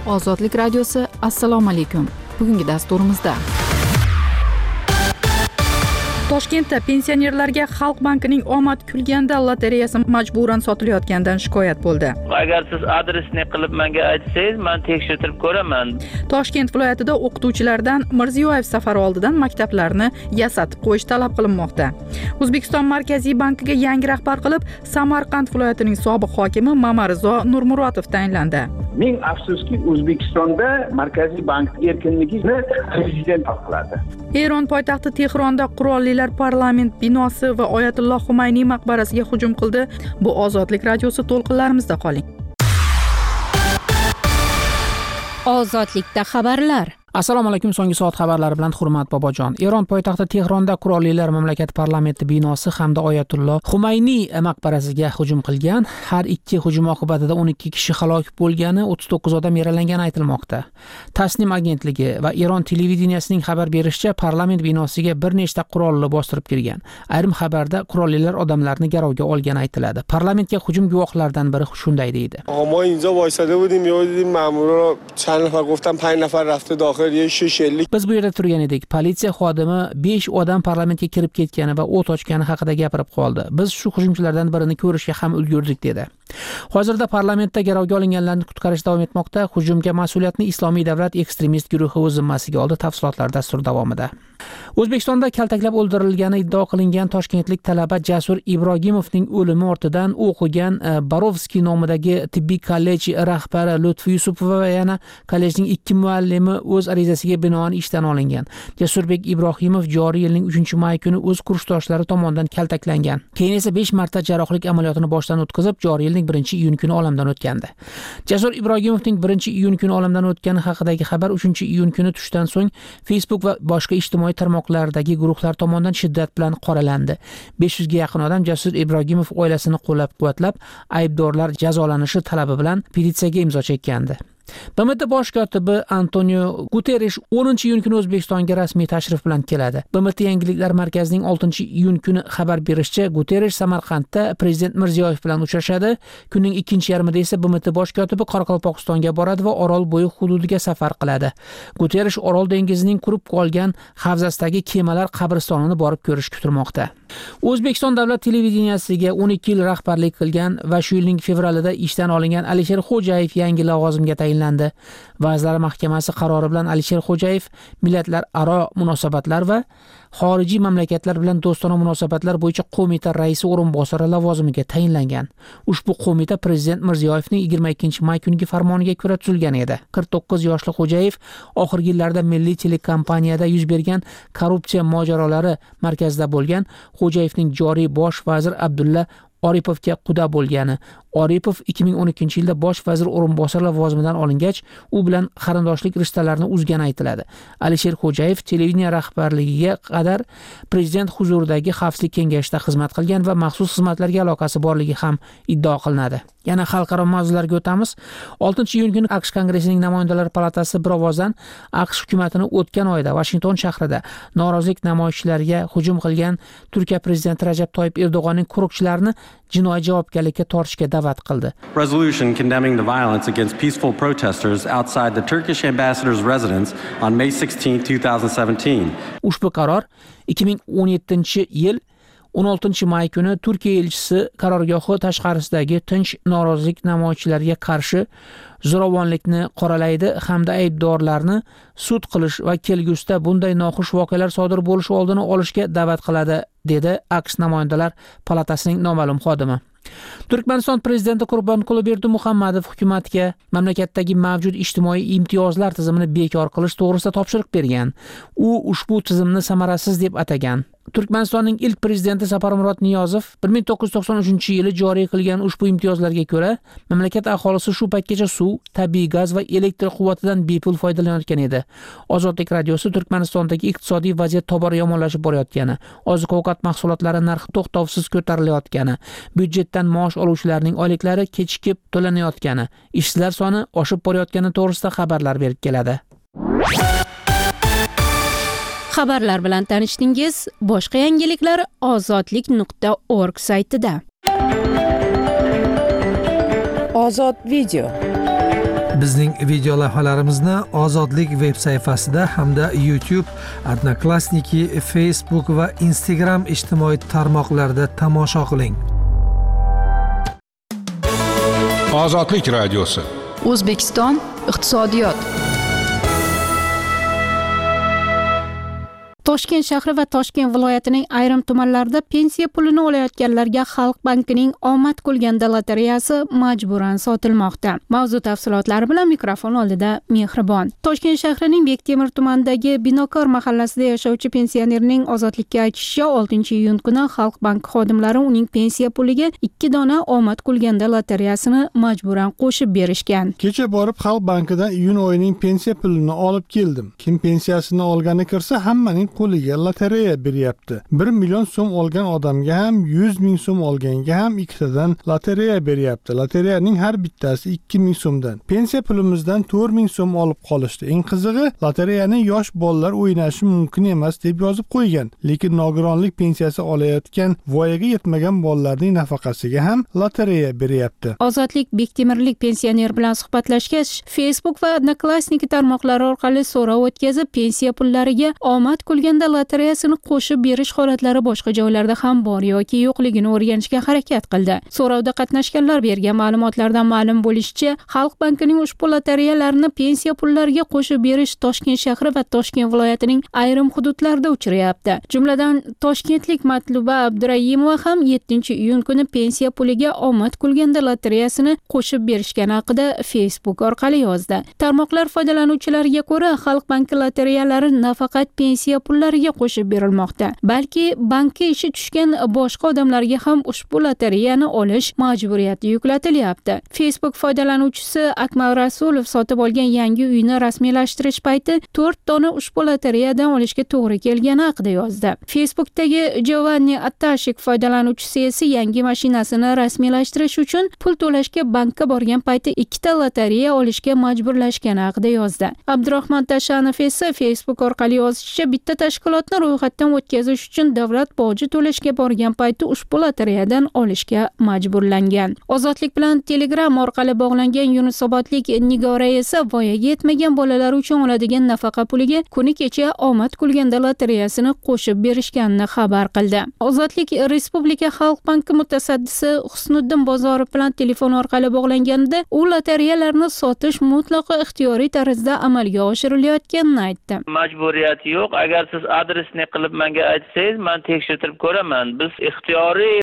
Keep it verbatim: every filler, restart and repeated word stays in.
Ozodlik radiosi. Assalomu alaykum. Bugungi dasturimizda Toshkentda pensionerlarga Xalq bankining omad kulganda lotereyasi majburan sotilayotganidan shikoyat bo'ldi. Agar siz adresni qilib menga aytsangiz, men tekshirtirib ko'raman. Toshkent viloyatida o'qituvchilardan Mirziyoyev safari oldidan maktablarni yasatib qo'yish talab qilinmoqda. O'zbekiston Markaziy bankiga yangi rahbar qilib Samarqand viloyatining sobiq hokimi Mamarizo Nurmuratov tayinlandi. Ming afsuski, O'zbekistonda Markaziy bank erkinligini prezident haqladi. Eron poytaxti Tehronda qurollilar parlament binosi va Oyatulloh Xumayniy maqbarasiga hujum qildi. Bu Ozodlik radiosi to'lqinlarimizda qoling. Ozodlikda xabarlar. Assalomu alaykum. So'nggi soat xabarlari bilan Hurmat Bobojon. Eron poytaxti Tehronda qurollilar mamlakat parlamenti binosi hamda Oyatulloh Xumayniy maqbarasiga hujum qilgan. Har ikki hujum oqibatida o'n ikki kishi halok bo'lgani, o'ttiz to'qqiz odam yaralangani aytilmoqda. Tasnim agentligi va Eron televideniyasining xabar berishicha, parlament binosiga bir nechta qurolli bostirib kirgan. Ayrim xabarda qurollilar odamlarni garovga olgani aytiladi. Parlamentga hujum guvohlaridan biri shunday deydi. ما اینجا وایساده بودیم، یهو دیدیم مامورا چند نفر گفتن پنج نفر رفته داخل. Biz bu yerda turgan edik. Politsiya xodimi besh odam parlamentga kirib ketgani va o't ochgani haqida gapirib qoldi. Biz shu hujumchilardan birini ko'rishga ham ulgurdik dedi. Hozirda parlamentda garovga olinganlarni qutqarish davom etmoqda. Hujumga mas'uliyatni Islomiy davlat ekstremist guruhi o'z zimmasiga oldi. Tafsilotlar dastur davomida. O'zbekistonda kaltaklab o'ldirilgani iddao qilingan toshkentlik talaba Jasur Ibrogimovning o'limi ortidan o'qigan Barovskiy nomidagi tibbiy kollej rahbari Lutfi Yusupova va yana kollejning ikki muallimi o'z arizasiga binoan ishdan olingan. Jasurbek Ibrohimov joriy yilning uchinchi may kuni o'z kursdoshlari tomonidan kaltaklangan. Keyin esa besh marta jarrohlik amaliyotini boshdan o'tkazib, joriy yilning birinchi iyun kuni olamdan o'tgandi. Jasur Ibrohimovning birinchi iyun kuni olamdan o'tgani haqidagi xabar uchinchi iyun kuni tushdan so'ng Facebook va boshqa ijtimoiy tarmoqlardagi guruhlar tomonidan shiddat bilan qoralandi. besh yuzga yaqin odam Jasur Ibrohimov oilasini qo'llab-quvvatlab, aybdorlar jazolanishi talabi bilan petitsiyaga imzo chekkandi. B M T bosh kotibi Antonio Guterres o'ninchi iyun kuni O'zbekistonga rasmiy tashrif bilan keladi. B M T Yangiliklar markazining oltinchi iyun kuni xabar berishicha, Guterres Samarqandda prezident Mirziyoyev bilan uchrashadi. Kunning ikkinchi yarmida esa B M T bosh kotibi Qoraqalpog'istonga boradi va Orol bo'yi hududiga safar qiladi. Guterres Orol dengizining qurib qolgan havzasidagi kemalar qabristonini borib ko'rish kutilmoqda. O'zbekiston davlat televideniyasiga o'n ikki yil rahbarlik qilgan va shu yilning fevralida ishdan olingan Alisher Xo'jayev yangi lavozimga tayinlandi. Vazirlar Mahkamasi qarori bilan Alisher Xo'jayev millatlararo munosabatlar va xorijiy mamlakatlar bilan do'stona munosabatlar bo'yicha qo'mita raisi o'rinbosari lavozimiga tayinlangan. Ushbu qo'mita prezident Mirziyoyevning yigirma ikkinchi may kungi farmoniga ko'ra tuzilgan edi. qirq to'qqiz yoshli Xo'jayev oxirgi yillarda milliy telekompaniyada yuz bergan korrupsiya mojarolari markazida bo'lgan. Xo'jayevning joriy bosh vazir Abdulla Oripovga quda bo'lgani. Oripov ikki ming o'n ikkinchi yilda bosh vazir o'rinbosari lavozimidan olingach, u bilan qarindoshlik rishtalarini uzgani aytiladi. Alisher Xo'jayev televideniya rahbarligiga qadar prezident huzuridagi xavfsizlik kengashida xizmat qilgan va maxsus xizmatlarga aloqasi borligi ham iddao qilinadi. Yana xalqaro mavzularga o'tamiz. oltinchi iyun kuni AQSh Kongressining namoyandalari palatasi bir ovozdan AQSh hukumatini o'tgan oyda Washington shahrida norozilik namoyishchilariga hujum qilgan Turkiya prezidenti Rajab Toyyib Erdo'g'onning qo'riqchilarini jinoiy javobgarlikka tortishga da'vat qildi. Resolution condemning the violence against peaceful protesters outside the Turkish ambassador's residence on May sixteenth, two thousand seventeen. Ushbu qaror ikki ming o'n yettinchi yil o'n oltinchi may kuni Turkiya elchisi qarorgohi tashqarisidagi tinch norozilik namoyishchilariga qarshi zo'ravonlikni qoralaydi hamda aybdorlarni sud qilish va kelgusida bunday noxush voqealar sodir bo'lishi oldini olishga da'vat qiladi, dedi AQSh namoyandalar palatasining noma'lum xodimi. Turkmaniston prezidenti Qurbonquli Berdimuhammadov hukumatga mamlakatdagi mavjud ijtimoiy imtiyozlar tizimini bekor qilish to'g'risida topshiriq bergan. U ushbu tizimni samarasiz deb atagan. Turkmanistonning ilk prezidenti Saparmurod Niyozov bir ming to'qqiz yuz to'qson uchinchi yili joriy qilgan ushbu imtiyozlarga ko'ra, mamlakat aholisi shu paytgacha suv, tabiiy gaz va elektr quvvatidan bepul foydalanayotgan edi. Ozodlik radiosi Turkmanistondagi iqtisodiy vaziyat tobora yomonlashib borayotgani, oziq-ovqat mahsulotlari narxi to'xtovsiz ko'tarilayotgani, byudjetdan maosh oluvchilarning oyliklari kechikib to'lanayotgani, ishsizlar soni oshib borayotgani to'g'risida xabarlar berib keladi. Xabarlar bilan tanishdingiz. Boshqa yangiliklar ozodlik nuqta org saytida. Ozod video. Bizning video lavhalarimizni Ozodlik veb sayfasida hamda YouTube, Odnoklassniki, Facebook va Instagram ijtimoiy tarmoqlarida tomosha qiling. Ozodlik radiosi. O'zbekiston iqtisodiyot. Toshkent shahri va Toshkent viloyatining ayrim tumanlarida pensiya pulini olayotganlarga Xalq bankining omad kulganda lotereyasi majburan sotilmoqda. Mavzu tafsilotlari bilan mikrofon oldida Mehribon. Toshkent shahrining Bektemir tumanidagi Binokor mahallasida yashovchi pensionerning ozodlikka aytishicha, oltinchi iyun kuni Xalq banki xodimlari uning pensiya puliga ikki dona omad kulganda lotereyasini majburan qo'shib berishgan. Kecha borib Xalq bankidan iyun oyining pensiya pulini olib keldim. Kim pensiyasini olgani kirsa, hammaning qo'liga lotereya beryapti. bir million so'm olgan odamga ham, yuz ming so'm olganga ham ikkitadan lotereya beryapti. Lotereyaning har bittasi ikki ming so'mdan. Pensiya pulimizdan to'rt ming so'm olib qolishdi. Eng qizig'i, lotereyani yosh bolalar o'ynashi mumkin emas deb yozib qo'ygan. Lekin nogironlik pensiyasi olayotgan voyaga yetmagan bolalarning nafaqasiga ham lotereya beryapti. Ozodlik Bektemirlik pensioner bilan suhbatlashgach, Facebook va Odnoklassniki tarmoqlari orqali so'rov o'tkazib, pensiya pullariga omad kulganda lotereyasini qo'shib berish holatlari boshqa joylarda ham bor yoki yo'qligini o'rganishga harakat qildi. So'rovda qatnashganlar bergan ma'lumotlardan ma'lum bo'lishicha, Xalq bankining ushbu lotereyalarni pensiya pullariga qo'shib berish Toshkent shahri va Toshkent viloyatining ayrim hududlarida uchrayapti. Jumladan, toshkentlik Matluba Abdurayimova ham yettinchi iyun kuni pensiya puliga omad kulganda lotereyasini qo'shib berishgani haqida Facebook orqali yozdi. Tarmoqlar foydalanuvchilariga ko'ra, Xalq banki lotereyalari nafaqat pensiya pullariga qo'shib berilmoqda, balki bankka ishi tushgan boshqa odamlarga ham ushbu lotereyani olish majburiyati yuklatilyapti. Facebook foydalanuvchisi Akmal Rasulov sotib olgan yangi uyni rasmiylashtirish payti to'rt dona ushbu lotereyadan olishga to'g'ri kelgani haqida yozdi. Facebookdagi Giovanni Attashik foydalanuvchisi esa yangi mashinasini rasmiylashtirish uchun pul to'lashga bankka borgan payti ikkita lotereya olishga majburlashgani haqida yozdi. Abdurahmon Tashanov esa Facebook orqali yozishicha, bitta tashkilotni ro'yxatdan o'tkazish uchun davlat boji to'lashga borgan payti ushbu lotereyadan olishga majburlangan. Ozodlik bilan Telegram orqali bog'langan Yunusobodlik Nigora esa voyaga yetmagan bolalar uchun oladigan nafaqa puliga kuni kecha omad kulganda lotereyasini qo'shib berishganini xabar qildi. Ozodlik Respublika Xalq banki mutasaddisi Husniddin Bozorov bilan telefon orqali bog'langanida, u lotereyalarni sotish mutlaqo ixtiyoriy tarzda amalga oshirilayotganini aytdi. Majburiyat yo'q. Agar siz adresni qilib menga aytsangiz, men tekshirtirib ko'raman. Biz ixtiyoriy